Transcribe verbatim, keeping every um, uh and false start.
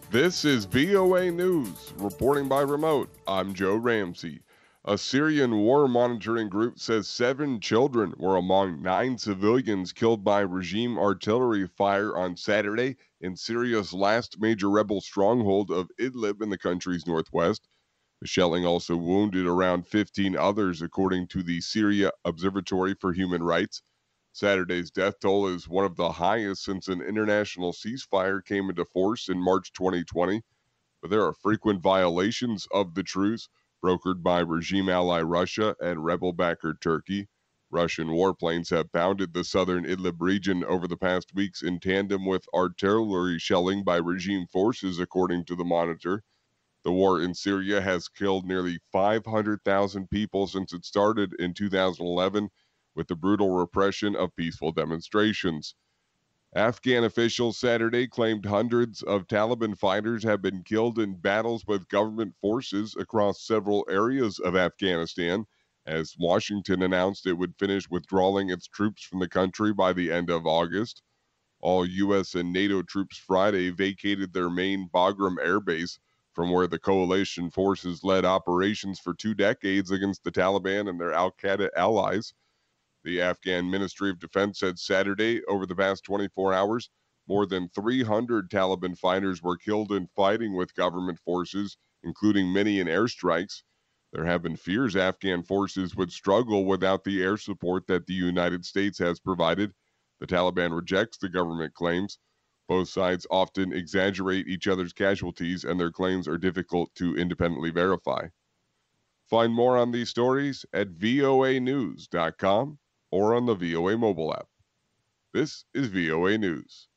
This is V O A News, reporting by remote. I'm Joe Ramsey. A Syrian war monitoring group says seven children were among nine civilians killed by regime artillery fire on Saturday in Syria's last major rebel stronghold of Idlib in the country's northwest. The shelling also wounded around fifteen others, according to the Syria Observatory for Human Rights. Saturday's death toll is one of the highest since an international ceasefire came into force in March twenty twenty, but there are frequent violations of the truce brokered by regime ally Russia and rebel backer Turkey. Russian warplanes have bounded the southern Idlib region over the past weeks in tandem with artillery shelling by regime forces, according to the monitor. The war in Syria has killed nearly five hundred thousand people since it started in two thousand eleven with the brutal repression of peaceful demonstrations. Afghan officials Saturday claimed hundreds of Taliban fighters have been killed in battles with government forces across several areas of Afghanistan, as Washington announced it would finish withdrawing its troops from the country by the end of August. All U S and NATO troops Friday vacated their main Bagram air base, from where the coalition forces led operations for two decades against the Taliban and their Al Qaeda allies. The Afghan Ministry of Defense said Saturday, over the past twenty-four hours, more than three hundred Taliban fighters were killed in fighting with government forces, including many in airstrikes. There have been fears Afghan forces would struggle without the air support that the United States has provided. The Taliban rejects the government claims. Both sides often exaggerate each other's casualties, and their claims are difficult to independently verify. Find more on these stories at voa news dot com or on the V O A mobile app. This is V O A News.